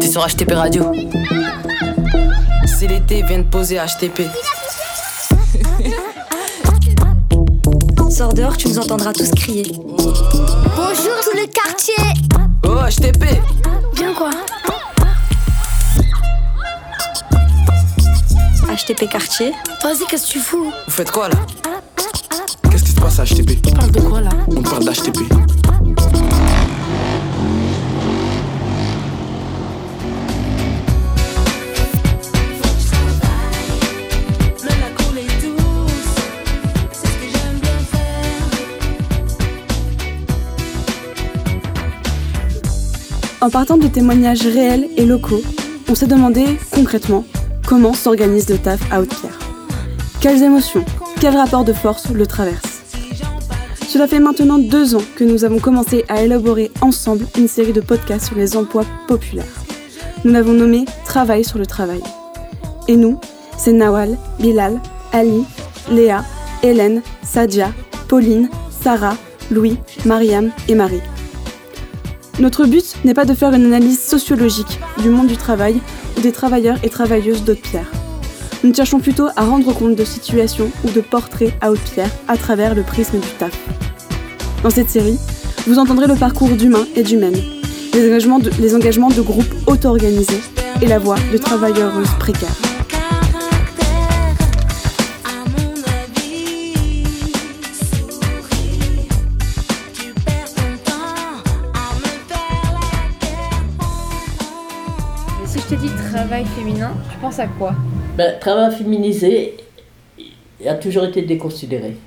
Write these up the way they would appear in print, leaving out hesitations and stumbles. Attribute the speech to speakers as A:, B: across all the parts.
A: T'es sur HTP Radio. C'est l'été, viens de poser HTP.
B: Sors dehors, tu nous entendras tous crier.
C: Bonjour tout le quartier.
A: Oh HTP.
C: Bien quoi?
B: HTP quartier.
C: Vas-y, qu'est-ce que tu fous?
A: Vous faites quoi là? Qu'est-ce qui se passe à HTP?
C: Tu parles de quoi là?
A: On parle d'HTP.
D: En partant de témoignages réels et locaux, on s'est demandé concrètement comment s'organise le taf à Haute-Pierre. Quelles émotions, quel rapport de force le traverse. Cela fait maintenant 2 ans que nous avons commencé à élaborer ensemble une série de podcasts sur les emplois populaires. Nous l'avons nommé Travail sur le travail. Et nous, c'est Nawal, Bilal, Ali, Léa, Hélène, Sadia, Pauline, Sarah, Louis, Mariam et Marie. Notre but n'est pas de faire une analyse sociologique du monde du travail ou des travailleurs et travailleuses d'Haute-Pierre. Nous cherchons plutôt à rendre compte de situations ou de portraits à Haute-Pierre à travers le prisme du taf. Dans cette série, vous entendrez le parcours d'humains et d'humaines, les engagements de groupes auto-organisés et la voix de travailleuses précaires.
E: Si je te dis travail féminin, tu penses à quoi?
F: Travail féminisé a toujours été déconsidéré.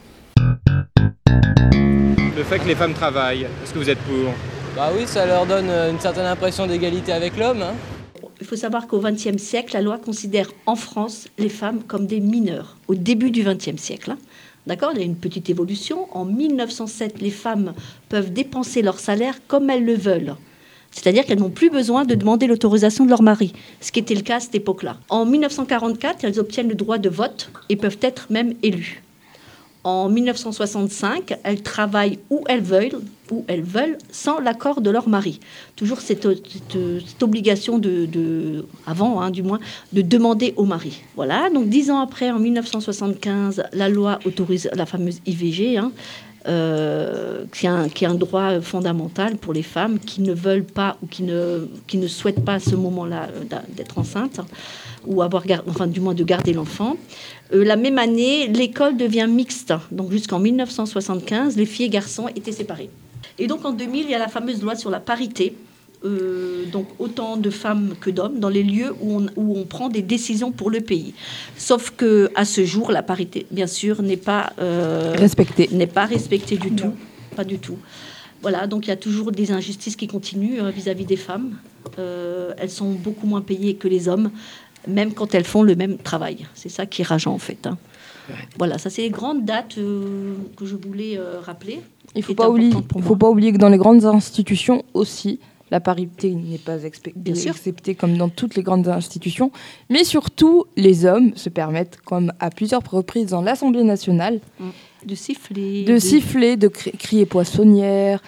G: Le fait que les femmes travaillent, est-ce que vous êtes pour?
H: Bah oui, ça leur donne une certaine impression d'égalité avec l'homme. Hein.
I: Il faut savoir qu'au XXe siècle, la loi considère en France les femmes comme des mineurs, au début du XXe siècle. D'accord ? Il y a une petite évolution. En 1907, les femmes peuvent dépenser leur salaire comme elles le veulent. C'est-à-dire qu'elles n'ont plus besoin de demander l'autorisation de leur mari, ce qui était le cas à cette époque-là. En 1944, elles obtiennent le droit de vote et peuvent être même élues. En 1965, elles travaillent où elles veulent, sans l'accord de leur mari. Toujours cette obligation avant du moins, de demander au mari. Voilà, donc 10 ans après, en 1975, la loi autorise la fameuse IVG, qui est un droit fondamental pour les femmes qui ne veulent pas ou qui ne souhaitent pas à ce moment-là d'être enceinte ou du moins de garder l'enfant. La même année, l'école devient mixte. Donc jusqu'en 1975, les filles et garçons étaient séparés. Et donc en 2000, il y a la fameuse loi sur la parité. Donc autant de femmes que d'hommes dans les lieux où on prend des décisions pour le pays. Sauf que à ce jour, la parité, bien sûr, n'est pas respectée du tout, pas du tout. Voilà, donc il y a toujours des injustices qui continuent vis-à-vis des femmes. Elles sont beaucoup moins payées que les hommes, même quand elles font le même travail. C'est ça qui est rageant en fait. Voilà, ça c'est les grandes dates que je voulais rappeler.
E: Il ne faut pas oublier que dans les grandes institutions aussi, la parité n'est pas acceptée comme dans toutes les grandes institutions. Mais surtout, les hommes se permettent, comme à plusieurs reprises dans l'Assemblée nationale,
I: de siffler,
E: de crier poissonnière,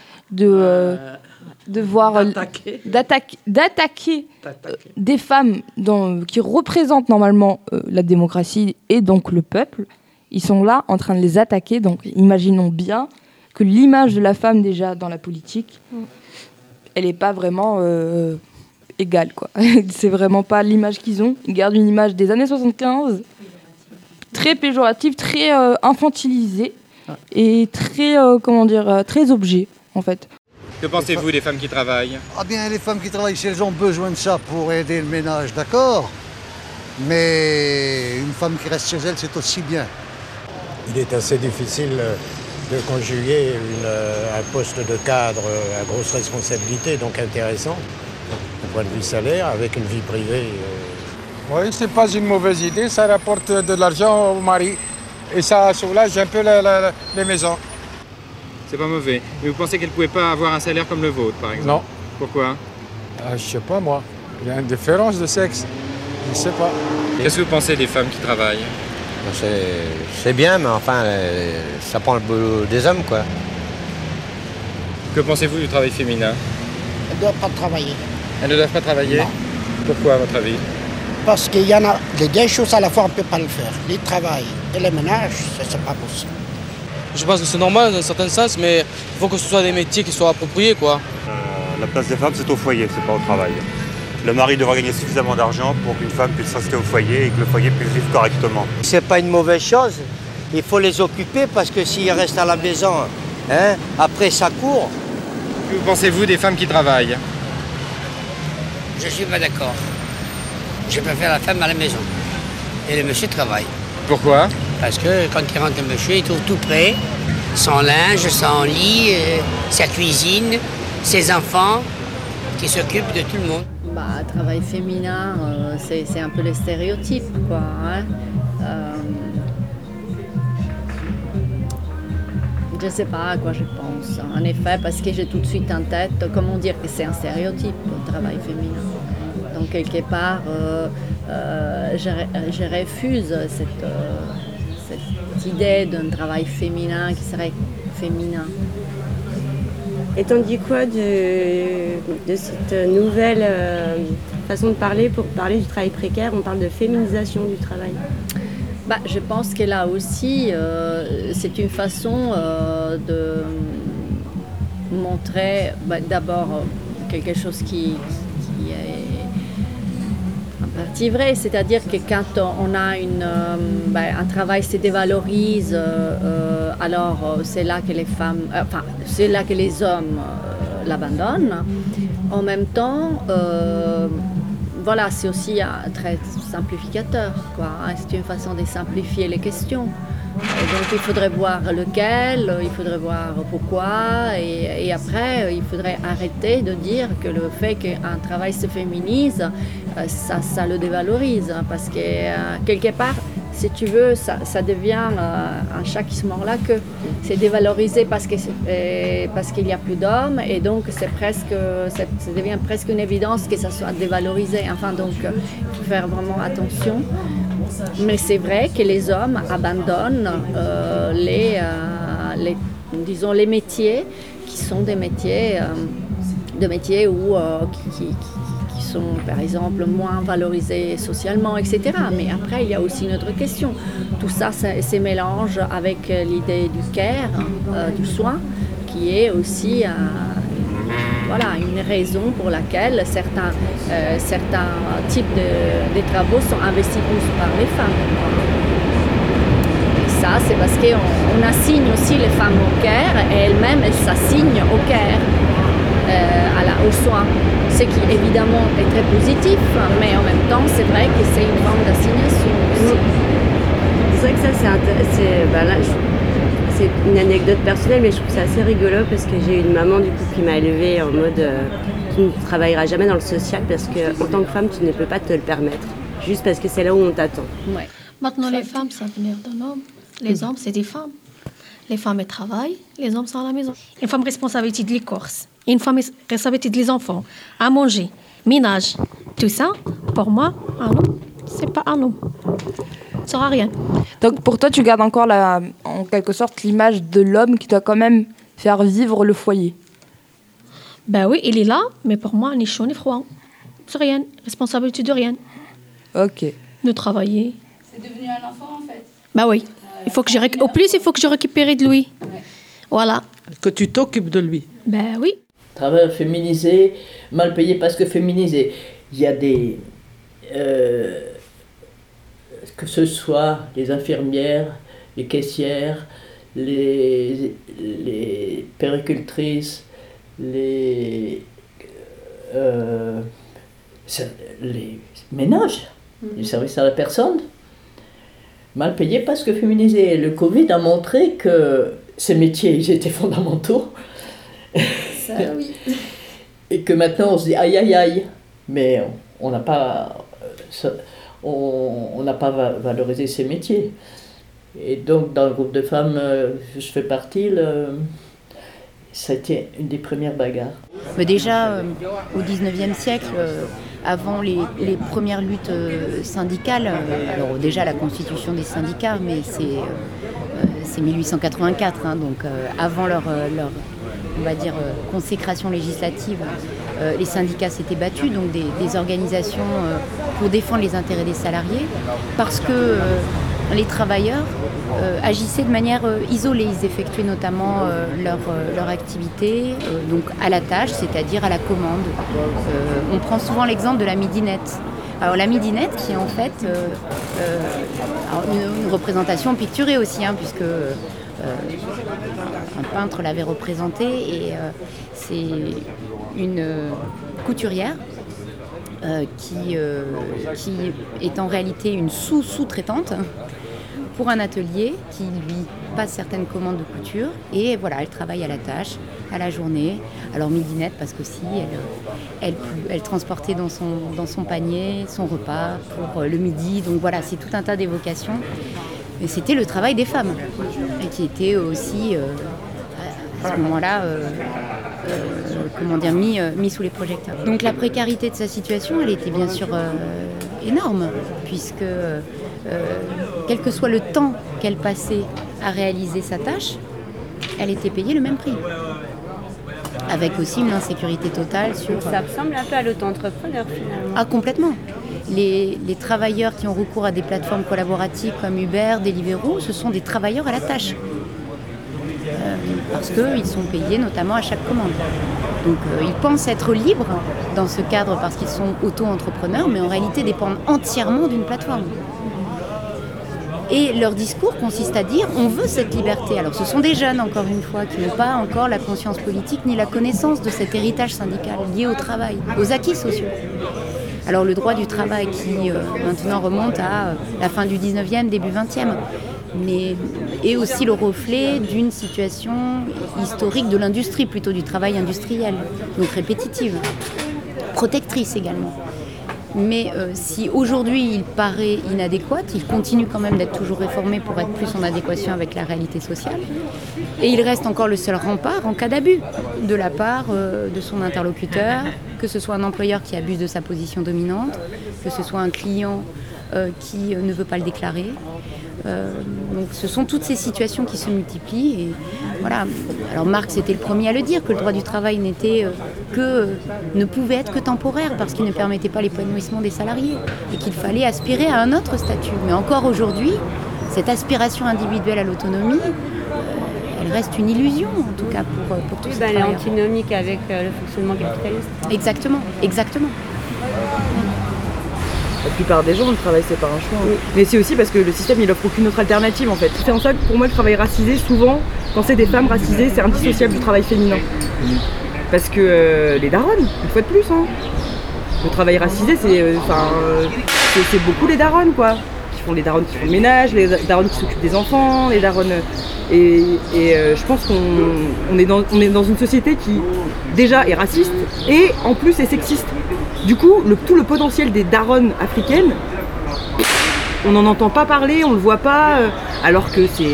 E: d'attaquer des femmes qui représentent normalement la démocratie et donc le peuple. Ils sont là en train de les attaquer. Donc imaginons bien que l'image de la femme déjà dans la politique... elle n'est pas vraiment égale, quoi. C'est vraiment pas l'image qu'ils ont. Ils gardent une image des années 75, très péjorative, très infantilisée et très, très objet, en fait.
G: Que pensez-vous des femmes qui travaillent?
J: Ah bien, les femmes qui travaillent, si elles ont besoin de ça pour aider le ménage, d'accord. Mais une femme qui reste chez elle, c'est aussi bien.
K: Il est assez difficile de conjuguer un poste de cadre à grosse responsabilité, donc intéressant, du point de vue salaire, avec une vie privée.
L: Oui, c'est pas une mauvaise idée, ça rapporte de l'argent au mari et ça soulage un peu les maisons.
G: C'est pas mauvais. Mais vous pensez qu'elle ne pouvait pas avoir un salaire comme le vôtre, par exemple?
L: Non.
G: Pourquoi?
L: Je sais pas, moi. Il y a une différence de sexe. Je sais pas.
G: Qu'est-ce que vous pensez des femmes qui travaillent?
K: C'est bien, mais enfin, ça prend le boulot des hommes, quoi.
G: Que pensez-vous du travail féminin?
M: Elles ne doivent pas travailler.
G: Elles ne doivent pas travailler?
M: Non.
G: Pourquoi, à votre avis?
M: Parce qu'il y en a des deux choses à la fois, on ne peut pas le faire. Le travail et le ménage, c'est pas possible.
H: Je pense que c'est normal dans un certain sens, mais il faut que ce soit des métiers qui soient appropriés, quoi.
N: La place des femmes, c'est au foyer, c'est pas au travail. Le mari devra gagner suffisamment d'argent pour qu'une femme puisse rester au foyer et que le foyer puisse vivre correctement.
O: C'est pas une mauvaise chose. Il faut les occuper parce que s'ils restent à la maison, après ça court.
G: Que pensez-vous des femmes qui travaillent?
P: Je suis pas d'accord. Je préfère la femme à la maison. Et le monsieur travaille.
G: Pourquoi?
P: Parce que quand il rentre, le monsieur, il trouve tout prêt. Son linge, son lit, sa cuisine, ses enfants, qui s'occupent de tout le monde.
Q: Travail féminin, c'est un peu les stéréotypes, quoi. Je ne sais pas à quoi je pense. En effet, parce que j'ai tout de suite en tête, comment dire que c'est un stéréotype, le travail féminin. Donc, quelque part, je refuse cette idée d'un travail féminin qui serait féminin.
R: Et t'en dis quoi de cette nouvelle façon de parler pour parler du travail précaire? On parle de féminisation du travail.
Q: Je pense que là aussi, c'est une façon de montrer d'abord quelque chose qui est en partie vrai, c'est-à-dire que quand on a un travail se dévalorise, alors c'est là que les femmes, c'est là que les hommes l'abandonnent. En même temps, c'est aussi très simplificateur, quoi. C'est une façon de simplifier les questions. Donc il faudrait voir lequel, il faudrait voir pourquoi, et après il faudrait arrêter de dire que le fait qu'un travail se féminise, ça le dévalorise, parce que quelque part, si tu veux, ça devient un chat qui se mord la queue. C'est dévalorisé parce qu'il n'y a plus d'hommes, et donc ça devient presque une évidence que ça soit dévalorisé. Enfin, donc il faut faire vraiment attention. Mais c'est vrai que les hommes abandonnent les métiers qui sont des métiers qui sont par exemple moins valorisés socialement, etc. Mais après, il y a aussi une autre question. Tout ça se mélange avec l'idée du care, du soin, qui est aussi une raison pour laquelle certains types de travaux sont investis plus par les femmes. Et ça, c'est parce qu'on assigne aussi les femmes au care, et elles-mêmes, elles s'assignent au care, au soin. Ce qui, évidemment, est très positif, mais en même temps, c'est vrai que c'est une forme d'assignation aussi.
R: C'est vrai que ça, c'est une anecdote personnelle, mais je trouve ça assez rigolo parce que j'ai une maman du coup qui m'a élevée en mode tu ne travailleras jamais dans le social parce qu'en tant que femme, tu ne peux pas te le permettre, juste parce que c'est là où on t'attend.
S: Ouais. Maintenant, les femmes, ça venir d'un homme. Les hommes, c'est des femmes. Les femmes, elles travaillent, les hommes sont à la maison. Une femme responsabilité de l'écorce, une femme responsabilité des enfants, à manger, ménage, tout ça, pour moi, un homme, c'est pas un homme. Ça sera rien.
E: Donc pour toi, tu gardes encore en quelque sorte l'image de l'homme qui doit quand même faire vivre le foyer.
S: Ben oui, il est là, mais pour moi, ni chaud ni froid. C'est rien, responsabilité de rien.
E: Ok.
S: De travailler.
T: C'est devenu un enfant en fait.
S: Ben oui. Au plus, il faut que je récupère de lui. Ouais. Voilà.
U: Que tu t'occupes de lui.
S: Ben oui.
F: Travail féminisé, mal payé parce que féminisé. Il y a des... que ce soit les infirmières, les caissières, les puéricultrices, les ménages, les services à la personne, mal payés parce que féminisés. Le Covid a montré que ces métiers, ils étaient fondamentaux.
T: Ça, oui.
F: Et que maintenant on se dit aïe aïe aïe, mais on n'a pas... on n'a pas valorisé ces métiers. Et donc, dans le groupe de femmes je fais partie, ça a été une des premières bagarres.
V: Mais déjà, au XIXe siècle, avant les premières luttes syndicales, alors déjà la constitution des syndicats, mais c'est 1884, donc avant leur on va dire, consécration législative, les syndicats s'étaient battus, donc des organisations pour défendre les intérêts des salariés, parce que les travailleurs agissaient de manière isolée. Ils effectuaient notamment leur activité donc à la tâche, c'est-à-dire à la commande. On prend souvent l'exemple de la midinette. Alors la midinette qui est en fait une représentation picturée aussi, puisque un peintre l'avait représentée, et c'est une couturière qui est en réalité une sous-traitante pour un atelier qui lui passe certaines commandes de couture, et voilà, elle travaille à la tâche, à la journée. Alors midinette parce que si elle transportait dans son panier son repas pour le midi, donc voilà, c'est tout un tas d'évocations. Et c'était le travail des femmes, et qui était aussi à ce moment-là mis sous les projecteurs. Donc la précarité de sa situation, elle était bien sûr énorme, puisque quel que soit le temps qu'elle passait à réaliser sa tâche, elle était payée le même prix. Avec aussi une insécurité totale sur...
R: Ça ressemble un peu à l'auto-entrepreneur finalement.
V: Ah, complètement. Les travailleurs qui ont recours à des plateformes collaboratives comme Uber, Deliveroo, ce sont des travailleurs à la tâche. Parce qu'ils sont payés notamment à chaque commande. Donc ils pensent être libres dans ce cadre parce qu'ils sont auto-entrepreneurs, mais en réalité dépendent entièrement d'une plateforme. Et leur discours consiste à dire on veut cette liberté. Alors ce sont des jeunes, encore une fois, qui n'ont pas encore la conscience politique ni la connaissance de cet héritage syndical lié au travail, aux acquis sociaux. Alors le droit du travail qui maintenant remonte à la fin du 19e, début 20e, mais est aussi le reflet d'une situation historique de l'industrie, plutôt du travail industriel, donc répétitive, protectrice également. Mais si aujourd'hui il paraît inadéquat, il continue quand même d'être toujours réformé pour être plus en adéquation avec la réalité sociale. Et il reste encore le seul rempart en cas d'abus de la part de son interlocuteur, que ce soit un employeur qui abuse de sa position dominante, que ce soit un client qui ne veut pas le déclarer. Donc ce sont toutes ces situations qui se multiplient. Et voilà. Alors Marx était le premier à le dire, que le droit du travail ne pouvait être que temporaire parce qu'il ne permettait pas l'épanouissement des salariés et qu'il fallait aspirer à un autre statut. Mais encore aujourd'hui, cette aspiration individuelle à l'autonomie, elle reste une illusion en tout cas pour tous ces travailleurs.
R: Elle est antinomique avec le fonctionnement capitaliste.
V: Exactement.
B: La plupart des gens, le travail, c'est pas un choix. Oui. Mais c'est aussi parce que le système, il offre aucune autre alternative, en fait. C'est en ça que, pour moi, le travail racisé, souvent, quand c'est des femmes racisées, c'est indissociable du travail féminin. Parce que les daronnes, une fois de plus, le travail racisé, c'est beaucoup les daronnes, quoi. Les daronnes qui font le ménage, les daronnes qui s'occupent des enfants, les daronnes... Et je pense qu'on est dans une société qui, déjà, est raciste et, en plus, est sexiste. Du coup, tout le potentiel des daronnes africaines, on n'en entend pas parler, on le voit pas, alors que c'est...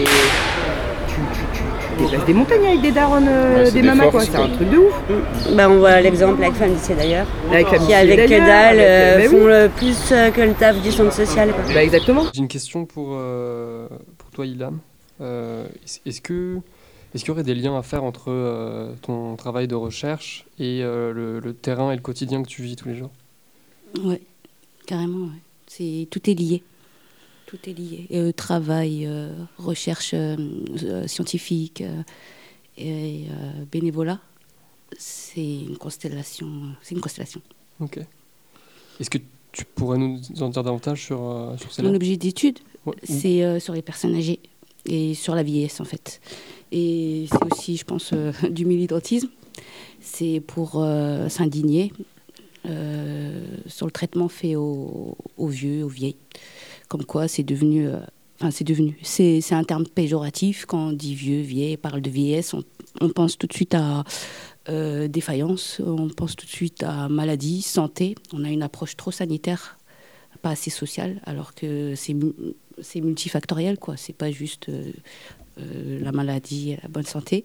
B: Tu déplaces des montagnes avec des daronnes, des mamas, quoi. C'est un truc de ouf.
R: On voit l'exemple avec Femmes d'ici d'ailleurs, qui avec que dalle font plus que le taf du centre social, quoi.
B: Exactement.
U: J'ai une question pour toi, Ilham. Est-ce qu'il y aurait des liens à faire entre ton travail de recherche et le terrain et le quotidien que tu vis tous les jours ?
W: Oui, carrément. Ouais. Tout est lié. Tout est lié. Travail, recherche scientifique et bénévolat, c'est une constellation.
U: Ok. Est-ce que tu pourrais nous en dire davantage sur cela ?
W: Mon objet d'étude, c'est sur les personnes âgées et sur la vieillesse, en fait. Et c'est aussi, je pense, du militantisme. C'est pour s'indigner sur le traitement fait aux vieux, aux vieilles. Comme quoi, c'est un terme péjoratif. Quand on dit vieux, vieille, parle de vieillesse, on pense tout de suite à défaillance, on pense tout de suite à maladie, santé. On a une approche trop sanitaire, pas assez sociale, alors que c'est multifactoriel, quoi. C'est pas juste la maladie et la bonne santé.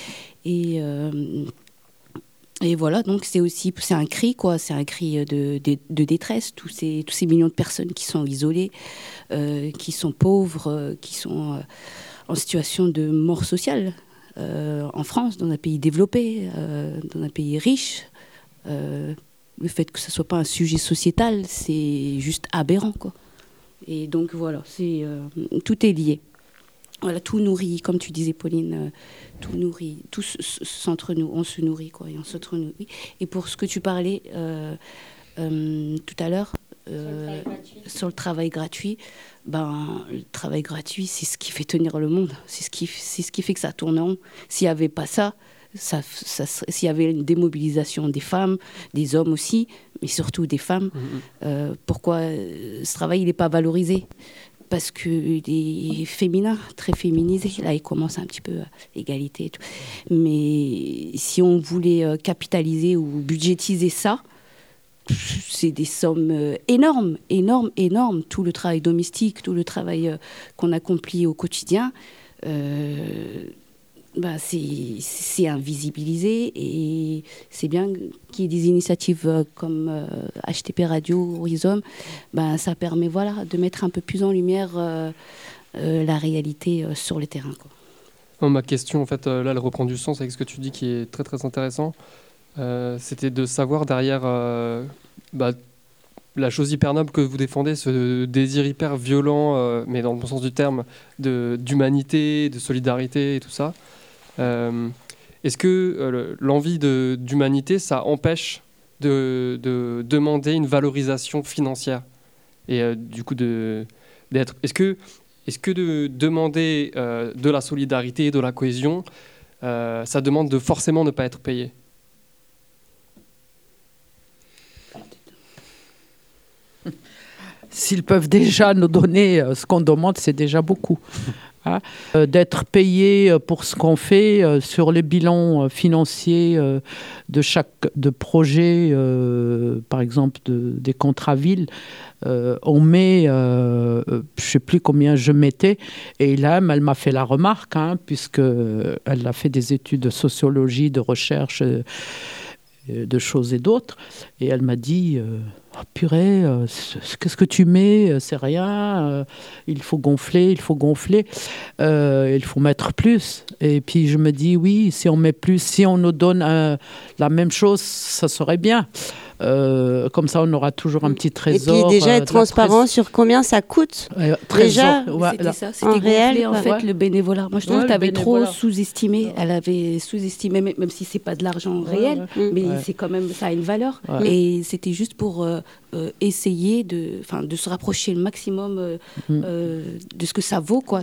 W: Et voilà, donc c'est un cri, quoi. C'est un cri de détresse. Tous ces millions de personnes qui sont isolées, qui sont pauvres, qui sont en situation de mort sociale. En France, dans un pays développé, dans un pays riche, le fait que ce ne soit pas un sujet sociétal, c'est juste aberrant, quoi. Et donc voilà, tout est lié. Voilà, tout nourrit, comme tu disais, Pauline, tout nourrit, tout s'entre-nous, on se nourrit, quoi, et on s'entre-nourrit. Et pour ce que tu parlais tout à l'heure, sur le travail gratuit, le travail gratuit, c'est ce qui fait tenir le monde, c'est ce qui fait que ça tourne en rond. S'il n'y avait pas ça, s'il y avait une démobilisation des femmes, des hommes aussi, mais surtout des femmes, pourquoi ce travail il n'est pas valorisé? Parce qu'il est féminin, très féminisé. Là, il commence un petit peu à égalité et tout. Mais si on voulait capitaliser ou budgétiser ça, c'est des sommes énormes, énormes, énormes. Tout le travail domestique, tout le travail qu'on accomplit au quotidien, c'est invisibilisé. Et c'est bien qu'il y ait des initiatives comme HTP Radio, Rhizome. Ça permet de mettre un peu plus en lumière la réalité sur le terrain, quoi.
U: Ma question, en fait, là, elle reprend du sens avec ce que tu dis qui est très, très intéressant. C'était de savoir derrière la chose hyper noble que vous défendez, ce désir hyper violent, mais dans le bon sens du terme, d'humanité, de solidarité et tout ça. Est-ce que l'envie d'humanité, ça empêche de demander une valorisation financière et du coup d'être... Est-ce que de demander de la solidarité, de la cohésion, ça demande de forcément ne pas être payé?
A: S'ils peuvent déjà nous donner ce qu'on demande, c'est déjà beaucoup. Hein, d'être payé pour ce qu'on fait sur les bilans financiers de projet, par exemple des contrats villes, on met, je ne sais plus combien je mettais, et là, elle m'a fait la remarque, puisqu'elle a fait des études de sociologie, de recherche, de choses et d'autres, et elle m'a dit... Oh, purée, qu'est-ce que tu mets? C'est rien, il faut gonfler, il faut mettre plus. Et puis je me dis, oui, si on met plus, si on nous donne la même chose, ça serait bien. Comme ça, on aura toujours un petit trésor.
R: Et puis déjà être transparent sur combien ça coûte. Déjà,
W: c'était ça, c'était gonflé en fait le bénévolat. Moi, je trouve que tu avais trop sous-estimé. Elle avait sous-estimé, même si c'est pas de l'argent réel, mais c'est quand même, ça a une valeur. Et c'était juste pour essayer de se rapprocher le maximum de ce que ça vaut, quoi.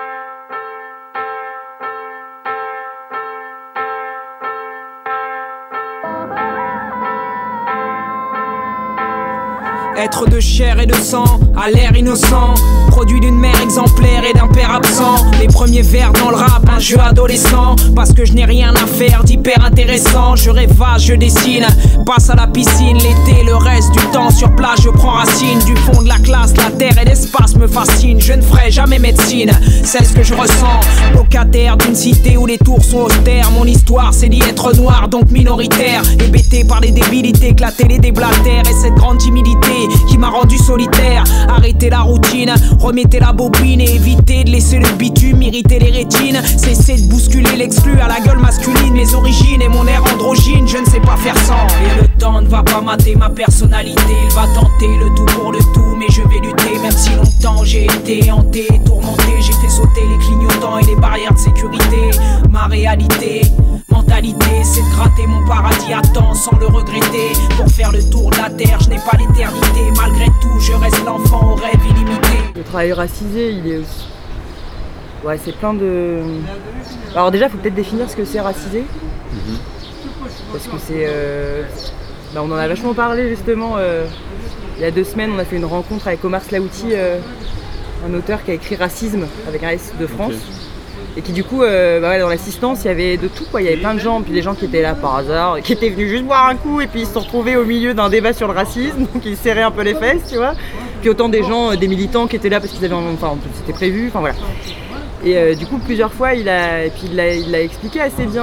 C: Être de chair et de sang, à l'air innocent, produit d'une mère exemplaire et d'un père absent. Les premiers vers dans le rap, un jeu adolescent, parce que je n'ai rien à faire d'hyper intéressant. Je rêvage, je dessine, passe à la piscine l'été, le reste du temps sur place je prends racine. Du fond de la classe, la terre et l'espace me fascinent. Je ne ferai jamais médecine, c'est ce que je ressens. Locataire d'une cité où les tours sont austères. Mon histoire c'est d'y être noir, donc minoritaire. Hébété par les débilités que la télé déblatère. Et cette grande timidité qui m'a rendu solitaire. Arrêtez la routine, remettez la bobine et évitez de laisser le bitume irriter les rétines. Cessez de bousculer l'exclu à la gueule masculine. Mes origines et mon air androgyne, je ne sais pas faire sans. Et le temps ne va pas mater ma personnalité. Il va tenter le tout pour le tout, mais je vais lutter. Même si longtemps j'ai été hanté, tourmenté. J'ai fait sauter les clignotants et les barrières de sécurité. Ma réalité, mentalité, c'est de gratter mon paradis à temps sans le regretter. Pour faire le tour de la terre, je n'ai pas l'éternité. Malgré tout, je reste l'enfant au rêve illimité.
B: Le travail racisé, il est aussi... Ouais, c'est plein de... Alors déjà, il faut peut-être définir ce que c'est racisé. Parce que c'est... on en a vachement parlé justement. Il y a 2 semaines, on a fait une rencontre avec Omar Slaouti, un auteur qui a écrit Racisme avec un S de France. Et qui du coup, dans l'assistance, il y avait de tout, quoi. Il y avait plein de gens, puis des gens qui étaient là par hasard, qui étaient venus juste boire un coup, et puis ils se sont retrouvés au milieu d'un débat sur le racisme, donc ils serraient un peu les fesses, tu vois. Puis autant des gens, des militants qui étaient là parce qu'ils avaient, c'était prévu, enfin voilà. Et du coup, plusieurs fois, il l'a expliqué assez bien,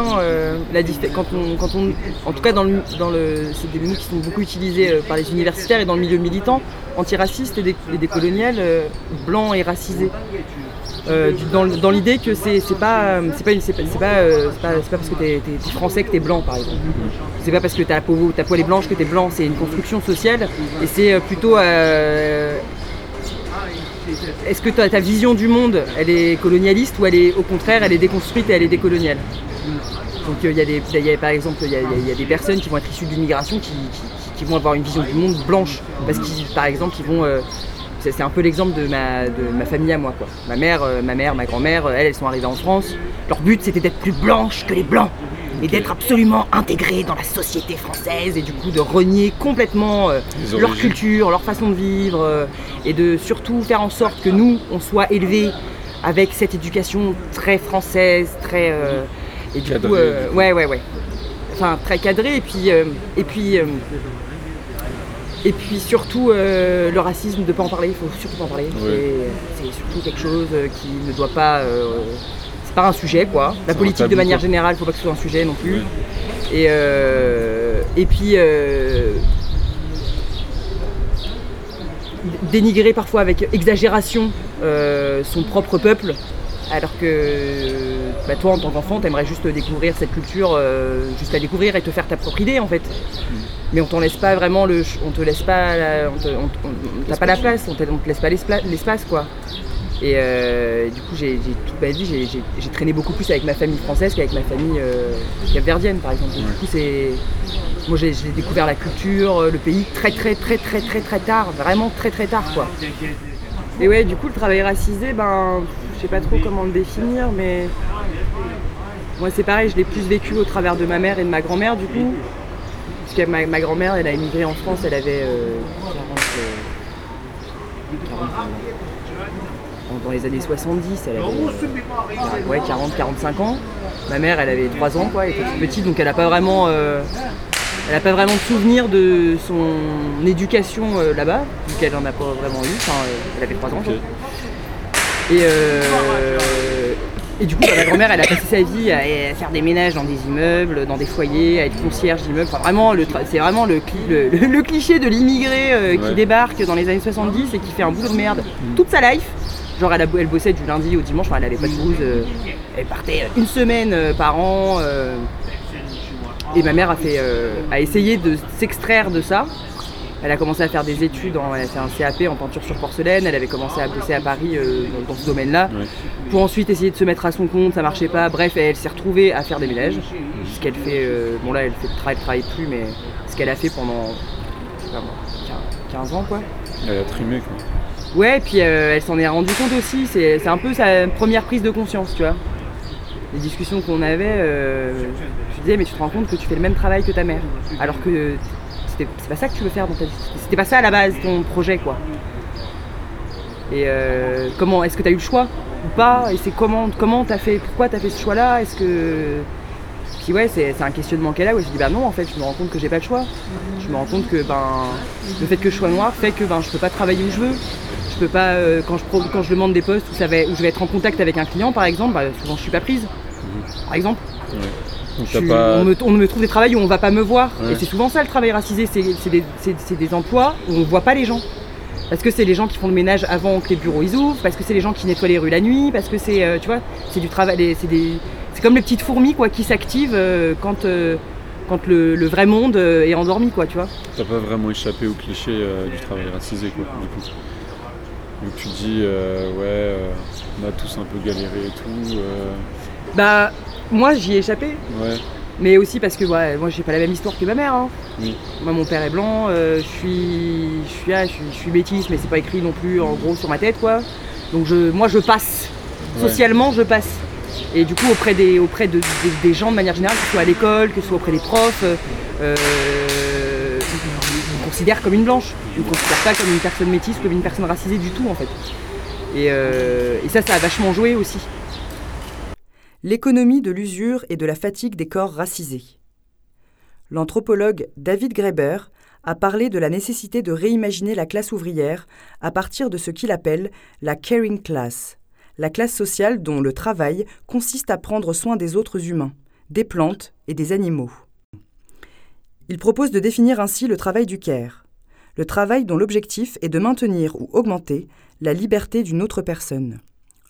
B: en tout cas c'est des mots qui sont beaucoup utilisés par les universitaires et dans le milieu militant, antiraciste et décolonial, blanc et racisé. dans l'idée que c'est pas parce que t'es français que t'es blanc, par exemple. C'est pas parce que ta peau elle est blanche que t'es blanc. C'est une construction sociale et c'est plutôt est-ce que ta vision du monde elle est colonialiste ou elle est au contraire elle est déconstruite et elle est décoloniale. Donc par exemple il y a des personnes qui vont être issues de l'immigration qui vont avoir une vision du monde blanche parce qu'ils par exemple ils vont c'est un peu l'exemple de ma famille à moi, quoi. Ma mère, ma grand-mère, elles sont arrivées en France. Leur but c'était d'être plus blanches que les blancs et d'être absolument intégrées dans la société française et du coup de renier complètement leur culture, leur façon de vivre et de surtout faire en sorte que nous on soit élevés avec cette éducation très française, très et du cadré, coup ouais. Enfin très cadré et puis surtout le racisme, de ne pas en parler, il faut surtout pas en parler. C'est surtout quelque chose qui ne doit pas... c'est pas un sujet, quoi. La politique de manière générale, il ne faut pas que ce soit un sujet non plus. Et puis dénigrer parfois avec exagération son propre peuple, alors que toi en tant qu'enfant, tu aimerais juste découvrir cette culture, juste la découvrir et te faire ta propre idée en fait. Mais on t'en laisse pas vraiment on te laisse pas, t'as pas la place, on te laisse pas l'espace quoi. Et du coup j'ai toute ma vie j'ai traîné beaucoup plus avec ma famille française qu'avec ma famille capverdienne par exemple. Du coup moi j'ai découvert la culture, le pays très tard, vraiment très tard quoi. Et ouais, du coup le travail racisé, je sais pas trop comment le définir, mais moi c'est pareil, je l'ai plus vécu au travers de ma mère et de ma grand-mère du coup. Parce que ma grand-mère, elle a émigré en France, elle avait 40 dans les années 70, elle avait 40-45 ans. Ma mère, elle avait 3 ans, quoi, elle était toute petite, donc elle n'a pas vraiment de souvenir de son éducation là-bas, vu qu'elle n'en a pas vraiment eu, elle avait 3 ans. Okay. Et du coup, ma grand-mère, elle a passé sa vie à faire des ménages dans des immeubles, dans des foyers, à être concierge d'immeubles. Enfin, vraiment, c'est vraiment le cliché de l'immigré qui débarque dans les années 70 et qui fait un boulot de merde toute sa life. Genre, elle bossait du lundi au dimanche, elle avait pas de bouse, elle partait une semaine par an. Et ma mère a essayé de s'extraire de ça. Elle a commencé à faire des études, elle a fait un CAP en peinture sur porcelaine, elle avait commencé à bosser à Paris dans ce domaine-là, pour ensuite essayer de se mettre à son compte, ça marchait pas, bref, elle s'est retrouvée à faire des ménages, ce qu'elle fait, bon là elle travaille plus, mais ce qu'elle a fait pendant 15 ans quoi.
D: Elle a trimé quoi.
B: Ouais, et puis elle s'en est rendue compte aussi, c'est un peu sa première prise de conscience, tu vois. Les discussions qu'on avait, je disais mais tu te rends compte que tu fais le même travail que ta mère, alors que c'est pas ça que tu veux faire dans ta vie. C'était pas ça à la base ton projet quoi. Et comment est-ce que t'as eu le choix ou pas? Et c'est comment t'as fait, pourquoi t'as fait ce choix là? Est-ce que puis ouais c'est un questionnement qu'elle a où je dis non en fait je me rends compte que j'ai pas le choix. Je me rends compte que le fait que je sois noire fait que je peux pas travailler où je veux. Je peux pas quand je demande des postes où je vais être en contact avec un client par exemple, souvent je suis pas prise. Par exemple. Ouais. On me trouve des travails où on va pas me voir. Ouais. Et c'est souvent ça le travail racisé, c'est des emplois où on voit pas les gens. Parce que c'est les gens qui font le ménage avant que les bureaux ils ouvrent, parce que c'est les gens qui nettoient les rues la nuit, parce que c'est tu vois, c'est du travail, c'est comme les petites fourmis quoi qui s'activent quand le vrai monde est endormi quoi, tu vois.
D: T'as pas vraiment échappé au cliché du travail racisé quoi, du coup. Donc tu dis on a tous un peu galéré et tout.
B: Moi j'y ai échappé. Ouais. Mais aussi parce que moi j'ai pas la même histoire que ma mère. Hein. Oui. Moi mon père est blanc, je suis métisse mais c'est pas écrit non plus en gros sur ma tête quoi. Donc moi je passe. Socialement je passe. Et du coup auprès des gens de manière générale, que ce soit à l'école, que ce soit auprès des profs, ils me considèrent comme une blanche. Ils me considèrent pas comme une personne métisse, comme une personne racisée du tout en fait. Et ça a vachement joué aussi.
I: L'économie de l'usure et de la fatigue des corps racisés. L'anthropologue David Graeber a parlé de la nécessité de réimaginer la classe ouvrière à partir de ce qu'il appelle la caring class, la classe sociale dont le travail consiste à prendre soin des autres humains, des plantes et des animaux. Il propose de définir ainsi le travail du care, le travail dont l'objectif est de maintenir ou augmenter la liberté d'une autre personne.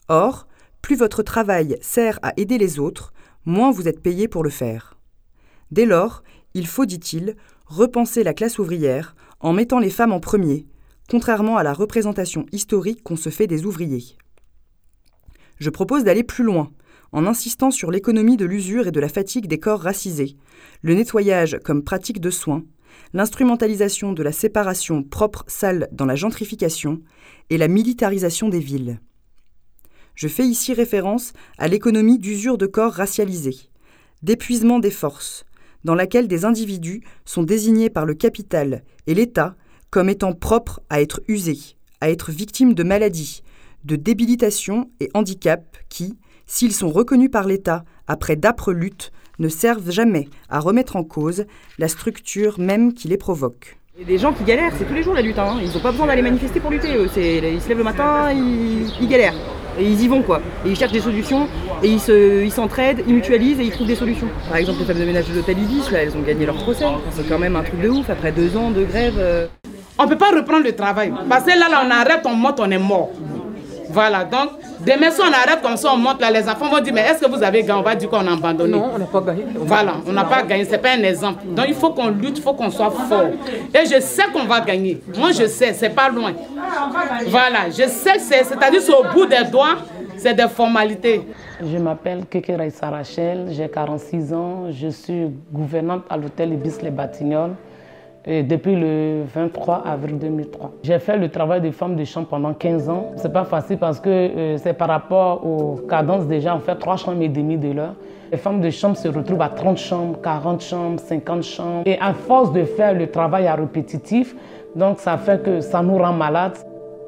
I: Or, plus votre travail sert à aider les autres, moins vous êtes payé pour le faire. Dès lors, il faut, dit-il, repenser la classe ouvrière en mettant les femmes en premier, contrairement à la représentation historique qu'on se fait des ouvriers. Je propose d'aller plus loin, en insistant sur l'économie de l'usure et de la fatigue des corps racisés, le nettoyage comme pratique de soins, l'instrumentalisation de la séparation propre-sale dans la gentrification et la militarisation des villes. Je fais ici référence à l'économie d'usure de corps racialisés, d'épuisement des forces, dans laquelle des individus sont désignés par le capital et l'État comme étant propres à être usés, à être victimes de maladies, de débilitation et handicap qui, s'ils sont reconnus par l'État après d'âpres luttes, ne servent jamais à remettre en cause la structure même qui les provoque.
B: Il y a des gens qui galèrent, c'est tous les jours la lutte, hein. Ils n'ont pas besoin d'aller manifester pour lutter, ils se lèvent le matin, ils galèrent, et ils y vont quoi. Et ils cherchent des solutions, et ils s'entraident, ils mutualisent et ils trouvent des solutions. Par exemple, les femmes de ménage de l'hôtel Ibis, là, elles ont gagné leur procès, c'est quand même un truc de ouf, après 2 ans de grève.
J: On ne peut pas reprendre le travail, parce que là on arrête, on monte, on est mort. Voilà, donc demain si on arrête comme ça, on monte là, les enfants vont dire mais est-ce que vous avez gagné? On va dire qu'on a abandonné.
B: Non, on n'a pas gagné.
J: Voilà, on n'a pas gagné, c'est pas un exemple. Donc il faut qu'on lutte, il faut qu'on soit fort. Et je sais qu'on va gagner. Moi je sais, c'est pas loin. Voilà, je sais que c'est-à-dire c'est au bout des doigts, c'est des formalités.
K: Je m'appelle Keke Raissa Rachel, j'ai 46 ans, je suis gouvernante à l'hôtel Ibis Les Batignolles. Depuis le 23 avril 2003. J'ai fait le travail de femme de chambre pendant 15 ans. C'est pas facile parce que c'est par rapport aux cadences déjà, on fait 3 chambres et demie de l'heure. Les femmes de chambre se retrouvent à 30 chambres, 40 chambres, 50 chambres. Et à force de faire le travail à répétitif, donc ça fait que ça nous rend malades.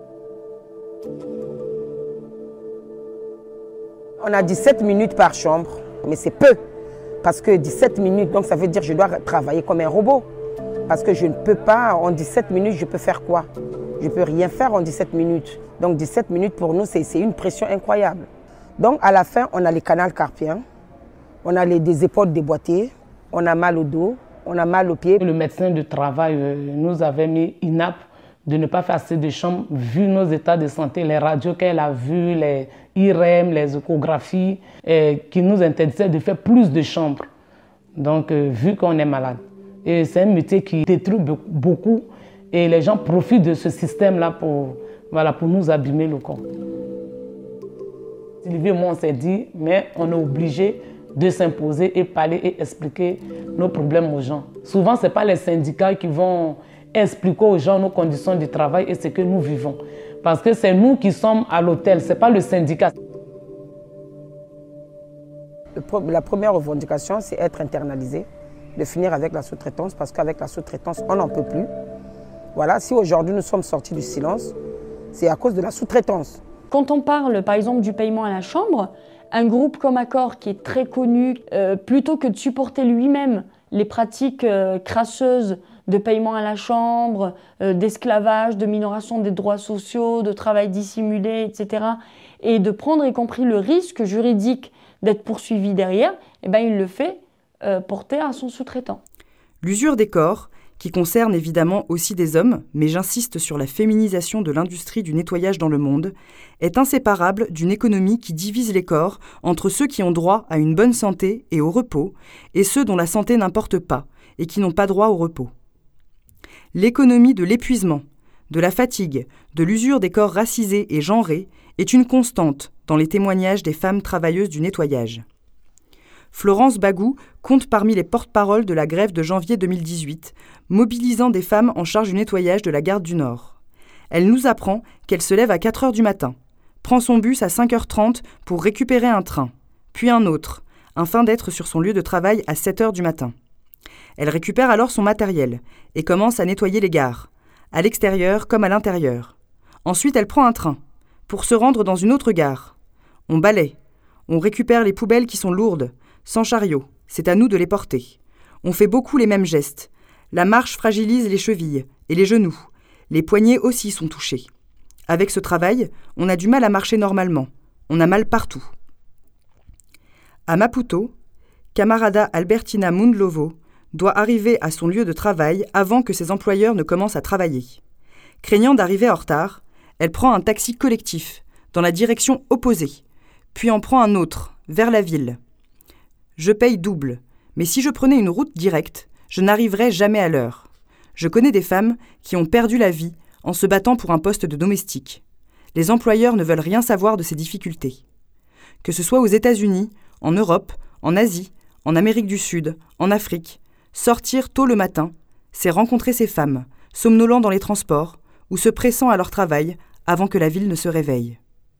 L: On a 17 minutes par chambre, mais c'est peu. Parce que 17 minutes, donc ça veut dire que je dois travailler comme un robot. Parce que je ne peux pas, en 17 minutes, je peux faire quoi? Je ne peux rien faire en 17 minutes. Donc 17 minutes pour nous, c'est une pression incroyable. Donc à la fin, on a les canaux carpiens, on a des épaules déboîtées, on a mal au dos, on a mal aux pieds.
K: Le médecin de travail nous avait mis INAP de ne pas faire assez de chambres, vu nos états de santé, les radios qu'elle a vues, les IRM, les échographies, qui nous interdisaient de faire plus de chambres. Donc vu qu'on est malade. Et c'est un métier qui détruit beaucoup et les gens profitent de ce système-là pour nous abîmer le corps. Sylvie et moi, on s'est dit, mais on est obligé de s'imposer et parler et expliquer nos problèmes aux gens. Souvent, ce n'est pas les syndicats qui vont expliquer aux gens nos conditions de travail et ce que nous vivons. Parce que c'est nous qui sommes à l'hôtel, ce n'est pas le syndicat.
L: La première revendication, c'est être internalisé. De finir avec la sous-traitance, parce qu'avec la sous-traitance, on n'en peut plus. Voilà, si aujourd'hui nous sommes sortis du silence, c'est à cause de la sous-traitance.
X: Quand on parle par exemple du paiement à la chambre, un groupe comme Accor qui est très connu, plutôt que de supporter lui-même les pratiques crasseuses de paiement à la chambre, d'esclavage, de minoration des droits sociaux, de travail dissimulé, etc., et de prendre y compris le risque juridique d'être poursuivi derrière, eh ben, il le fait porté à son sous-traitant.
I: L'usure des corps, qui concerne évidemment aussi des hommes, mais j'insiste sur la féminisation de l'industrie du nettoyage dans le monde, est inséparable d'une économie qui divise les corps entre ceux qui ont droit à une bonne santé et au repos, et ceux dont la santé n'importe pas et qui n'ont pas droit au repos. L'économie de l'épuisement, de la fatigue, de l'usure des corps racisés et genrés est une constante dans les témoignages des femmes travailleuses du nettoyage. Florence Bagou compte parmi les porte-paroles de la grève de janvier 2018, mobilisant des femmes en charge du nettoyage de la gare du Nord. Elle nous apprend qu'elle se lève à 4h du matin, prend son bus à 5h30 pour récupérer un train, puis un autre, afin d'être sur son lieu de travail à 7h du matin. Elle récupère alors son matériel et commence à nettoyer les gares, à l'extérieur comme à l'intérieur. Ensuite, elle prend un train, pour se rendre dans une autre gare. On balaie, on récupère les poubelles qui sont lourdes, sans chariot, c'est à nous de les porter. On fait beaucoup les mêmes gestes. La marche fragilise les chevilles et les genoux. Les poignets aussi sont touchés. Avec ce travail, on a du mal à marcher normalement. On a mal partout. À Maputo, Camarada Albertina Mundlovo doit arriver à son lieu de travail avant que ses employeurs ne commencent à travailler. Craignant d'arriver en retard, elle prend un taxi collectif, dans la direction opposée, puis en prend un autre, vers la ville. Je paye double, mais si je prenais une route directe, je n'arriverais jamais à l'heure. Je connais des femmes qui ont perdu la vie en se battant pour un poste de domestique. Les employeurs ne veulent rien savoir de ces difficultés. Que ce soit aux États-Unis, en Europe, en Asie, en Amérique du Sud, en Afrique, sortir tôt le matin, c'est rencontrer ces femmes, somnolents dans les transports ou se pressant à leur travail avant que la ville ne se réveille.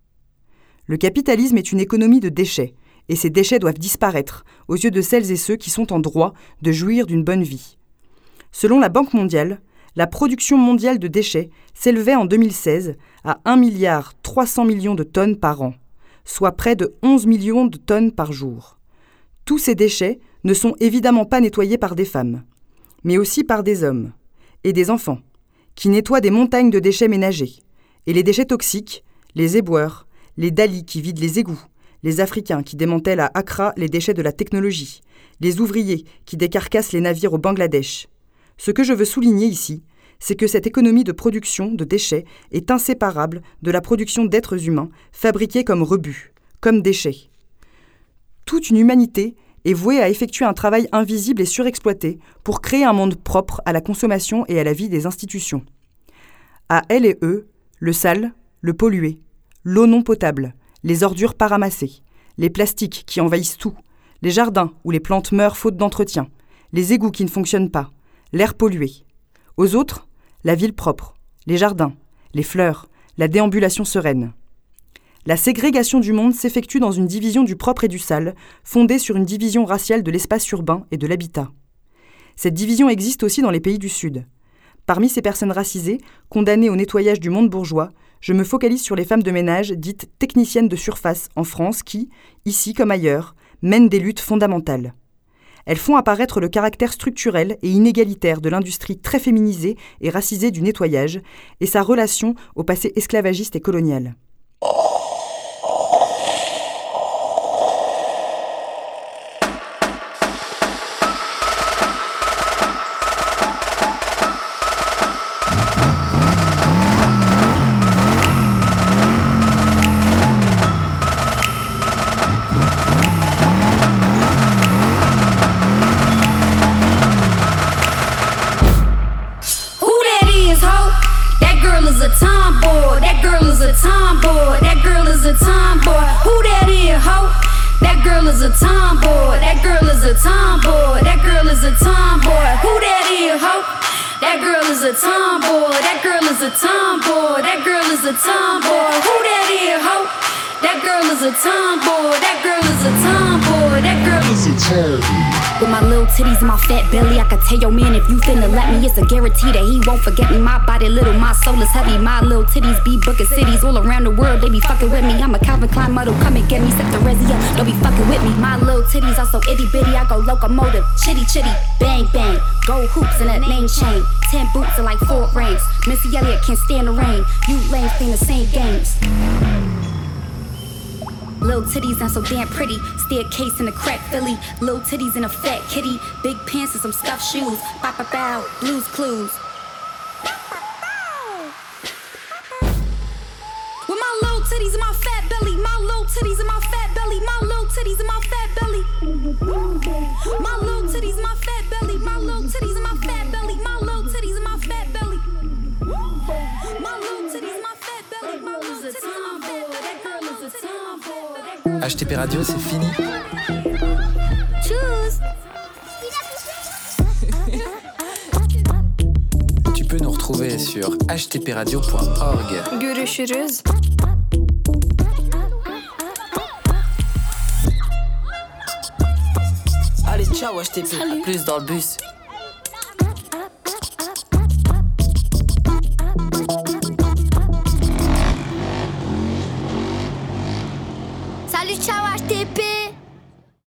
I: Le capitalisme est une économie de déchets, et ces déchets doivent disparaître aux yeux de celles et ceux qui sont en droit de jouir d'une bonne vie. Selon la Banque mondiale, la production mondiale de déchets s'élevait en 2016 à 1,3 milliard de tonnes par an, soit près de 11 millions de tonnes par jour. Tous ces déchets ne sont évidemment pas nettoyés par des femmes, mais aussi par des hommes et des enfants, qui nettoient des montagnes de déchets ménagers, et les déchets toxiques, les éboueurs, les Dalis qui vident les égouts, les Africains qui démantèlent à Accra les déchets de la technologie, les ouvriers qui décarcassent les navires au Bangladesh. Ce que je veux souligner ici, c'est que cette économie de production de déchets est inséparable de la production d'êtres humains fabriqués comme rebuts, comme déchets. Toute une humanité est vouée à effectuer un travail invisible et surexploité pour créer un monde propre à la consommation et à la vie des institutions. À elle et eux, le sale, le pollué, l'eau non potable, les ordures pas ramassées, les plastiques qui envahissent tout, les jardins où les plantes meurent faute d'entretien, les égouts qui ne fonctionnent pas, l'air pollué. Aux autres, la ville propre, les jardins, les fleurs, la déambulation sereine. La ségrégation du monde s'effectue dans une division du propre et du sale, fondée sur une division raciale de l'espace urbain et de l'habitat. Cette division existe aussi dans les pays du Sud. Parmi ces personnes racisées, condamnées au nettoyage du monde bourgeois, je me focalise sur les femmes de ménage dites techniciennes de surface en France qui, ici comme ailleurs, mènent des luttes fondamentales. Elles font apparaître le caractère structurel et inégalitaire de l'industrie très féminisée et racisée du nettoyage et sa relation au passé esclavagiste et colonial.
H: With my little titties and my fat belly, I could tell your man if you finna let me, it's a guarantee that he won't forget me. My body little, my soul is heavy. My little titties be booking cities all around the world. They be fucking with me. I'm a Calvin Klein model, come and get me. Set the resi up, don't be fucking with me. My little titties are so itty bitty, I go locomotive, chitty chitty, bang bang. Gold hoops and a name chain, 10 boots and like 4 rings. Missy Elliott can't stand the rain. You lames playing the same games. Little titties and so damn pretty. Staircase in a crack Philly. Little titties and a fat kitty. Big pants and some stuffed shoes. Bow bow bow. Blues Clues. With my little titties and my fat belly. My little titties and my fat belly. My little titties and my fat belly. My little titties and my fat belly. My little titties and my fat belly. My little titties and my fat belly. My little titties and my fat belly. My little titties and my fat belly. That girl is a tomboy.
M: HTP Radio, c'est fini.
H: Tchuss.
M: Tu peux nous retrouver sur htpradio.org.
T: Görüşürüz.
M: Allez, ciao HTP. À plus dans le bus.
H: Salut, ciao HTP.